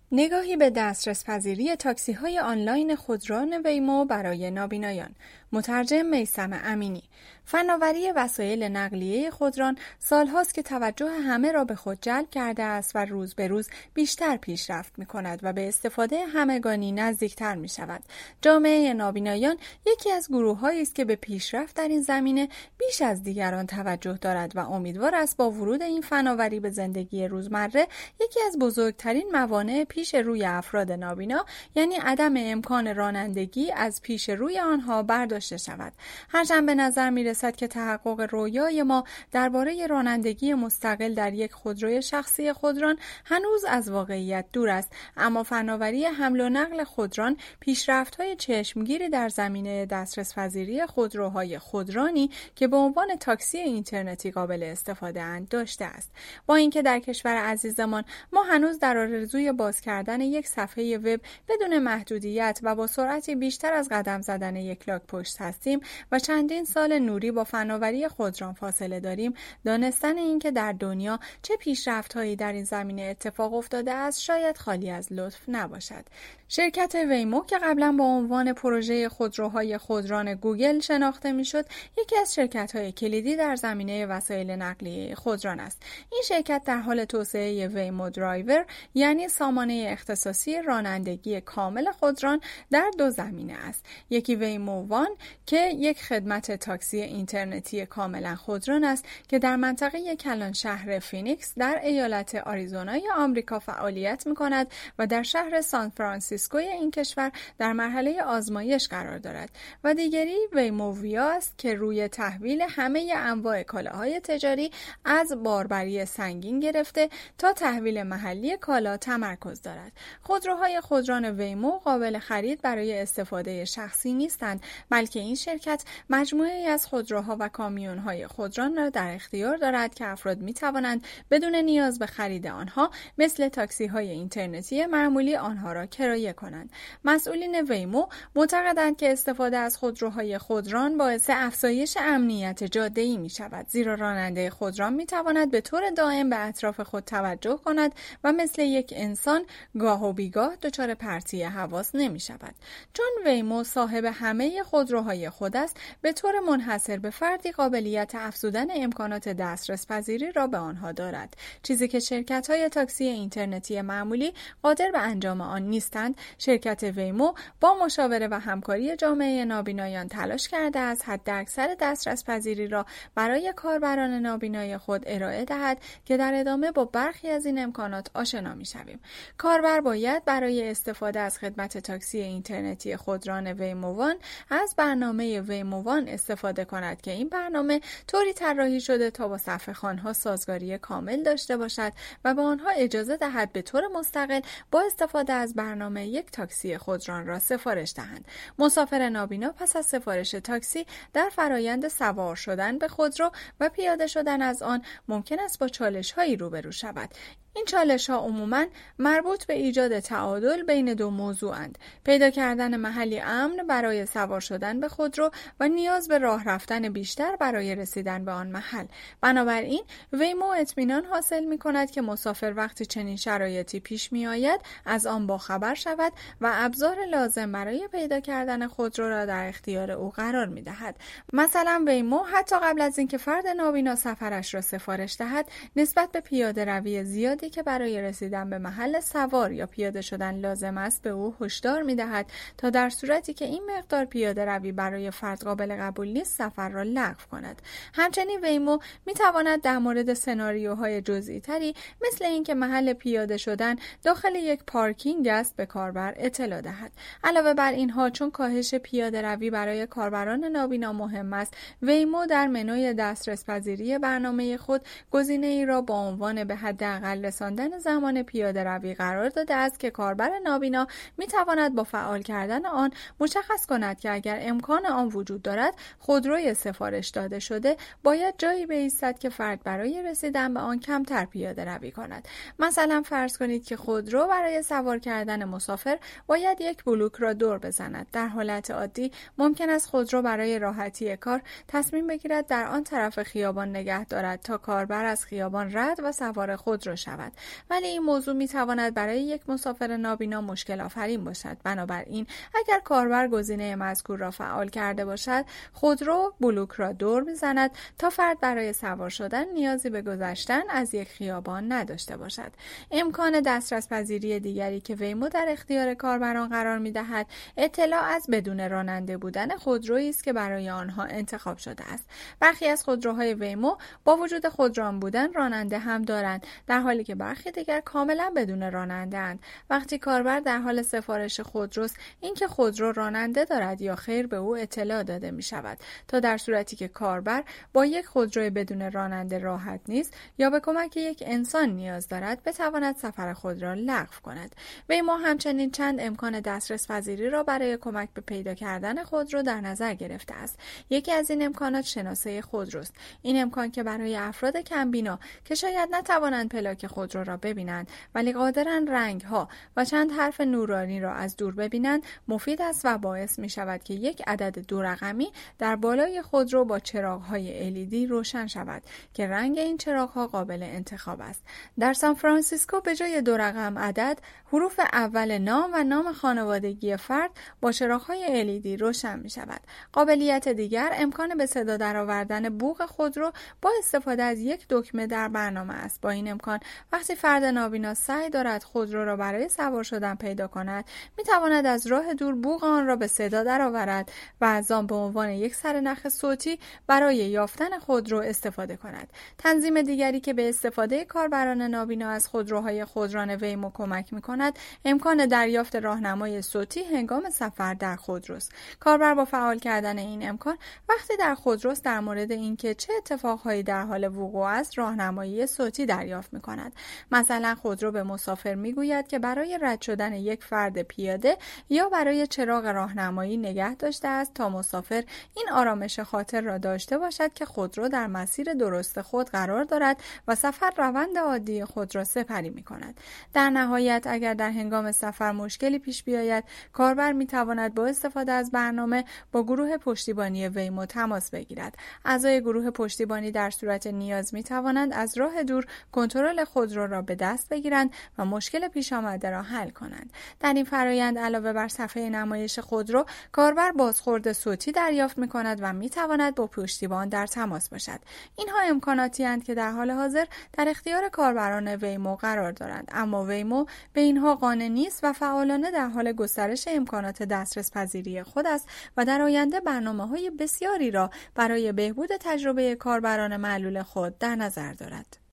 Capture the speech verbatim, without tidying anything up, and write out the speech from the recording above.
نگاهی به دسترس پذیری تاکسی های آنلاین خودران ویمو برای نابینایان. مترجم میثم امینی. فناوری وسایل نقلیه خودران سالهاست که توجه همه را به خود جلب کرده است و روز به روز بیشتر پیشرفت می کند و به استفاده همگانی نزدیکتر می شود. جامعه نابینایان یکی از گروه‌هایی است که به پیشرفت در این زمینه بیش از دیگران توجه دارد و امیدوار است با ورود این فناوری به زندگی روزمره یکی از بزرگترین موانع پیش روی افراد نابینا، یعنی عدم امکان رانندگی، از پیش روی آنها برداشته شود. هرچند به نظر می رسد که تحقق رویای ما درباره رانندگی مستقل در یک خودروی شخصی خودران هنوز از واقعیت دور است، اما فناوری حمل و نقل خودران پیشرفت‌های چشمگیری در زمینه دسترس پذیری خودروهای خودرانی که به عنوان تاکسی اینترنتی قابل استفاده اند داشته است. با اینکه در کشور عزیزمان ما هنوز در آرزوی باز کردن یک صفحه وب بدون محدودیت و با سرعتی بیشتر از قدم زدن یک لاک پشت هستیم و چندین سال نوری با فناوری خودران فاصله داریم، دانستن اینکه در دنیا چه پیشرفت‌هایی در این زمینه اتفاق افتاده است شاید خالی از لطف نباشد. شرکت ویمو که قبلا با عنوان پروژه خودروهای خودران گوگل شناخته میشد، یکی از شرکت‌های کلیدی در زمینه وسایل نقلیه خودران است. این شرکت در حال توسعه ویمو درایور، یعنی سامانه اختصاصی رانندگی کامل خودران، در دو زمینه است. یکی ویمو وان که یک خدمت تاکسی اینترنتی کاملا خودران است که در منطقه کلان شهر فینیکس در ایالت آریزونای آمریکا فعالیت می‌کند و در شهر سان فرانسیسکوی این کشور در مرحله آزمایش قرار دارد، و دیگری ویمو ویا است که روی تحویل همه انواع کالاهای تجاری از باربری سنگین گرفته تا تحویل محلی کالا تمرکز دارد. خودروهای خودران ویمو قابل خرید برای استفاده شخصی نیستند، بلکه این شرکت مجموعه‌ای از خودروها و کامیون‌های خودران را در اختیار دارد که افراد می‌توانند بدون نیاز به خرید آنها مثل تاکسی‌های اینترنتی معمولی آنها را کرایه کنند. مسئولین ویمو معتقدند که استفاده از خودروهای خودران باعث افزایش امنیت جاده‌ای می‌شود، زیرا راننده خودران می‌تواند به طور دائم به اطراف خود توجه کند و مثل یک انسان گاه و بیگاه دچار پرتی حواس نمی‌شود. چون ویمو صاحب همه خودروهای خود است، به طور منحصر به فردی قابلیت افزودن امکانات دسترس پذیری را به آنها دارد، چیزی که شرکت‌های تاکسی اینترنتی معمولی قادر به انجام آن نیستند. شرکت ویمو با مشاوره و همکاری جامعه نابینایان تلاش کرده است حداکثر دسترس پذیری را برای کاربران نابینای خود ارائه دهد که در ادامه با برخی از این امکانات آشنا می‌شویم. کاربر باید برای استفاده از خدمت تاکسی اینترنتی خودران ویمو وان از برنامه ویمو وان استفاده کند که این برنامه طوری طراحی شده تا با صفحه‌خوان‌ها سازگاری کامل داشته باشد و به آنها اجازه دهد به طور مستقل با استفاده از برنامه یک تاکسی خودران را سفارش دهند. مسافر نابینا پس از سفارش تاکسی در فرایند سوار شدن به خودرو و پیاده شدن از آن ممکن است با چالش‌هایی روبرو شود. این چالش‌ها عموماً مربوط به ایجاد تعادل بین دو موضوعند: پیدا کردن محلی امن برای سوار شدن به خودرو و نیاز به راه رفتن بیشتر برای رسیدن به آن محل. بنابراین ویمو اطمینان حاصل می‌کند که مسافر وقتی چنین شرایطی پیش می‌آید از آن باخبر شود و ابزار لازم برای پیدا کردن خودرو را در اختیار او قرار می‌دهد. مثلا ویمو حتی قبل از اینکه فرد نابینا سفرش را سفارش دهد، نسبت به پیاده روی زیادی که برای رسیدن به محل سوار یا پیاده شدن لازم است به او هشدار می‌دهد تا در صورتی که این مقدار پیاده روی برای فرد قابل قبول نیست سفر را لغو کند. همچنین ویمو می‌تواند در مورد سناریوهای جزئی تری مثل اینکه محل پیاده شدن داخل یک پارکینگ است به کاربر اطلاع دهد. علاوه بر اینها، چون کاهش پیاده روی برای کاربران نابینا مهم است، ویمو در منوی دسترس پذیری برنامه خود گزینه‌ای را با عنوان به حداقل رساندن زمان پیاده روی قرار داده است که کاربر نابینا می‌تواند با فعال کردن آن مشخص کند که اگر امکان آن وجود دارد، خودروی سفارش داده شده باید جایی بایستد که فرد برای رسیدن به آن کمتر پیاده روی کند. مثلا فرض کنید که خودرو برای سوار کردن مسافر باید یک بلوک را دور بزند. در حالت عادی ممکن است خودرو برای راحتی کار تصمیم بگیرد در آن طرف خیابان نگه دارد تا کاربر از خیابان رد و سوار خودرو شود. شود. ولی این موضوع می تواند برای یک مسافر نابینا مشکل آفرین باشد. بنابراین اگر کاربر گزینه مذکور را فعال کرده باشد، خودرو بلوک را دور می‌زند تا فرد برای سوار شدن نیازی به گذشتن از یک خیابان نداشته باشد. امکان دسترس پذیری دیگری که ویمو در اختیار کاربران قرار می‌دهد، اطلاع از بدون راننده بودن خودرویی است که برای آنها انتخاب شده است. برخی از خودروهای ویمو با وجود خودران بودن راننده هم دارند، در حالی که برخی دیگر کاملا بدون راننده اند. وقتی کاربر در حال سفارش خودروست، اینکه خودرو راننده دارد یا خیر به او اطلاع داده می شود، تا در صورتی که کاربر با یک خودروی بدون راننده راحت نیست یا به کمک یک انسان نیاز دارد، بتواند سفر خود را لغو کند. ویمو همچنین چند امکان دسترس پذیری را برای کمک به پیدا کردن خودرو در نظر گرفته است. یکی از این امکانات شناسه خودروست. این امکان که برای افراد کمبینا که شاید نتوانند پلاک خودرو را ببینند ولی قادرند رنگ‌ها و چند حرف نورانی را از دور ببینند مفید است و باعث می شود که یک عدد دو رقمی در بالای خودرو با چراغ‌های ال ای دی روشن شود که رنگ این چراغ‌ها قابل انتخاب است. در سان فرانسیسکو به جای دو رقم عدد، حروف اول نام و نام خانوادگی فرد با چراغ‌های ال ای دی روشن می شود. قابلیت دیگر امکان به صدا درآوردن بوق خودرو با استفاده از یک دکمه در برنامه است. با این امکان وقتی فرد نابینا سعی دارد خودرو را برای سوار شدن پیدا کند، می تواند از راه دور بوق آن را به صدا درآورد و از آن به عنوان یک سرنخ صوتی برای یافتن خودرو استفاده کند. تنظیم دیگری که به استفاده کاربران نابینا از خودروهای خودران ویمو کمک می کند، امکان دریافت راهنمای صوتی هنگام سفر در خودروست. کاربر با فعال کردن این امکان وقتی در خودروست در مورد اینکه چه اتفاقهایی در حال وقوع است راهنمایی صوتی دریافت می کند. مثلا خودرو به مسافر می گوید که برای رد شدن یک فرد پیاده یا برای چراغ راهنمایی نگه داشته است تا مسافر این آرامش خاطر را داشته باشد که خودرو در مسیر درست خود قرار دارد و سفر روند عادی خود را سپری می کند. در نهایت اگر در هنگام سفر مشکلی پیش بیاید، کاربر می تواند با استفاده از برنامه با گروه پشتیبانی ویمو تماس بگیرد. اعضای گروه پشتیبانی در صورت نیاز می توانند از راه دور کنترل خودرو را به دست بگیرند و مشکل پیش آمده را حل کنند. در این فرایند علاوه بر صفحه نمایش خودرو، کاربر بازخورد صوتی دریافت می کند و می تواند با پشتیبان در تماس باشد. اینها امکاناتی اند که در حال حاضر در اختیار کاربران ویمو قرار دارند، اما ویمو به اینها قانع نیست و فعالانه در حال گسترش امکانات دسترس پذیری خود است و در آینده برنامه‌های بسیاری را برای بهبود تجربه کاربران معلول خود در نظر دارد.